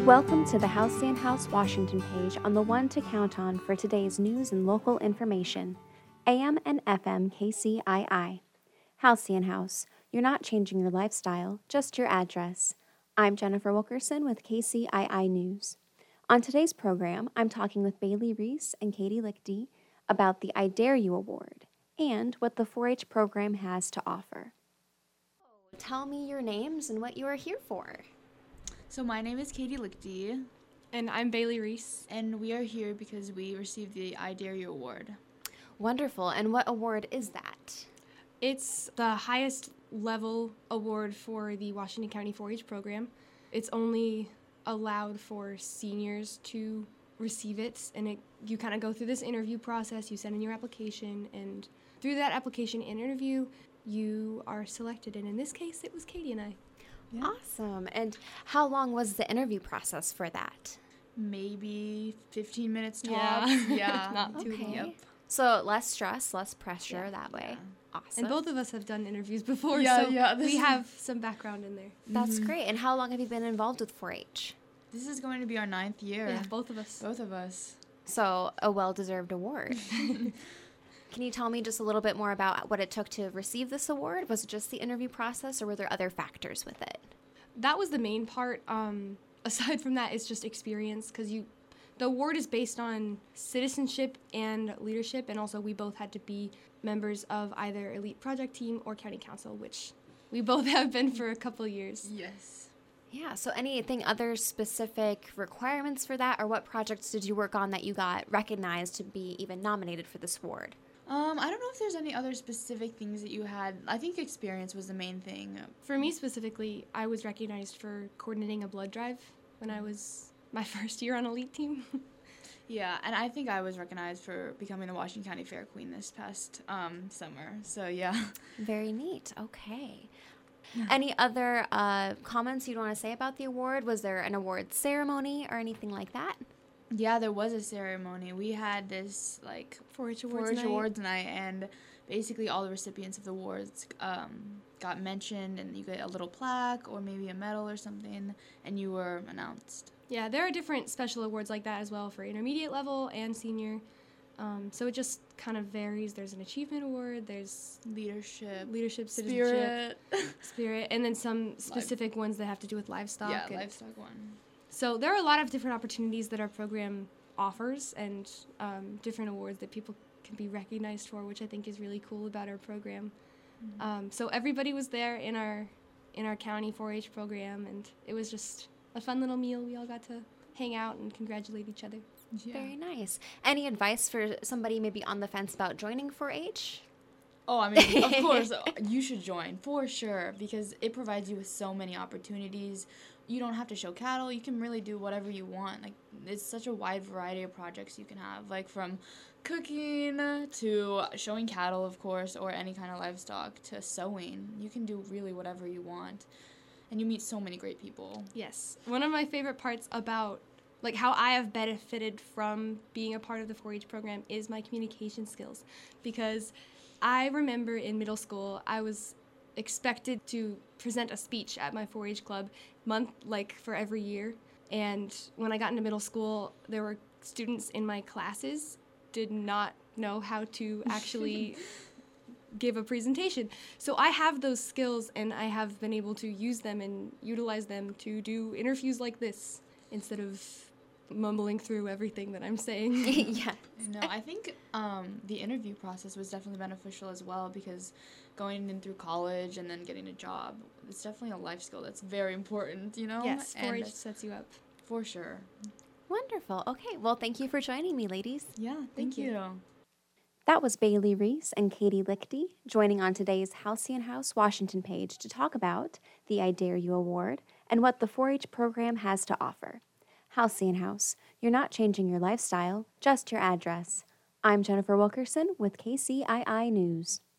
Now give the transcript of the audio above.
Welcome to the Halcyon House Washington page on the one to count on for today's news and local information. AM and FM KCII. Halcyon House, you're not changing your lifestyle, just your address. I'm Jennifer Wilkerson with KCII News. On today's program, I'm talking with Bailey Reese and Katie Lichty about the I Dare You Award and what the 4-H program has to offer. Tell me your names and what you are here for. So my name is Katie Lichty. And I'm Bailey Reese. And we are here because we received the I Dare You Award. Wonderful. And what award is that? It's the highest level award for the Washington County 4-H program. It's only allowed for seniors to receive it, and you kind of go through this interview process. You send in your application, and through that application and interview, you are selected. And in this case, it was Katie and I. Yeah. Awesome. And how long was the interview process for that? Maybe 15 minutes tops. Yeah. Not too long. Yep. So less stress, less pressure that way. Yeah. Awesome. And both of us have done interviews before, we have some background in there. That's great. And how long have you been involved with 4-H? This is going to be our 9th year. Yeah, both of us. Both of us. So a well-deserved award. Can you tell me just a little bit more about what it took to receive this award? Was it just the interview process, or were there other factors with it? That was the main part. Aside from that, it's just experience, because the award is based on citizenship and leadership, and also we both had to be members of either elite project team or county council, which we both have been for a couple of years. Yes. Yeah, so anything other specific requirements for that, or what projects did you work on that you got recognized to be even nominated for this award? I don't know if there's any other specific things that you had. I think experience was the main thing. For me specifically, I was recognized for coordinating a blood drive when I was my first year on elite team. Yeah, and I think I was recognized for becoming the Washington County Fair Queen this past summer. So, yeah. Very neat. Okay. Any other comments you'd want to say about the award? Was there an award ceremony or anything like that? Yeah, there was a ceremony. We had this 4-H awards night, and basically all the recipients of the awards got mentioned, and you get a little plaque or maybe a medal or something, and you were announced. Yeah, there are different special awards like that as well for intermediate level and senior. So it just kind of varies. There's an achievement award, there's leadership, citizenship, spirit, and then some specific ones that have to do with livestock. Yeah, livestock one. So there are a lot of different opportunities that our program offers, and different awards that people can be recognized for, which I think is really cool about our program. Mm-hmm. So everybody was there in our county 4-H program, and it was just a fun little meal. We all got to hang out and congratulate each other. Yeah. Very nice. Any advice for somebody maybe on the fence about joining 4-H? Oh, I mean, of course, you should join, for sure, because it provides you with so many opportunities. You don't have to show cattle. You can really do whatever you want. It's such a wide variety of projects you can have, from cooking to showing cattle, of course, or any kind of livestock, to sewing. You can do really whatever you want, and you meet so many great people. Yes. One of my favorite parts about how I have benefited from being a part of the 4-H program is my communication skills, because I remember in middle school I was expected to present a speech at my 4-H club for every year, and when I got into middle school, there were students in my classes did not know how to actually give a presentation. So I have those skills, and I have been able to use them and utilize them to do interviews like this instead of mumbling through everything that I'm saying. Yeah. No, I think the interview process was definitely beneficial as well, because going in through college and then getting a job, it's definitely a life skill that's very important, Yes, 4-H sets you up. For sure. Wonderful. Okay, well, thank you for joining me, ladies. Yeah, thank you. That was Bailey Reese and Katie Lichty joining on today's Halcyon House Washington page to talk about the I Dare You Award and what the 4-H program has to offer. Halcyon House, you're not changing your lifestyle, just your address. I'm Jennifer Wilkerson with KCII News.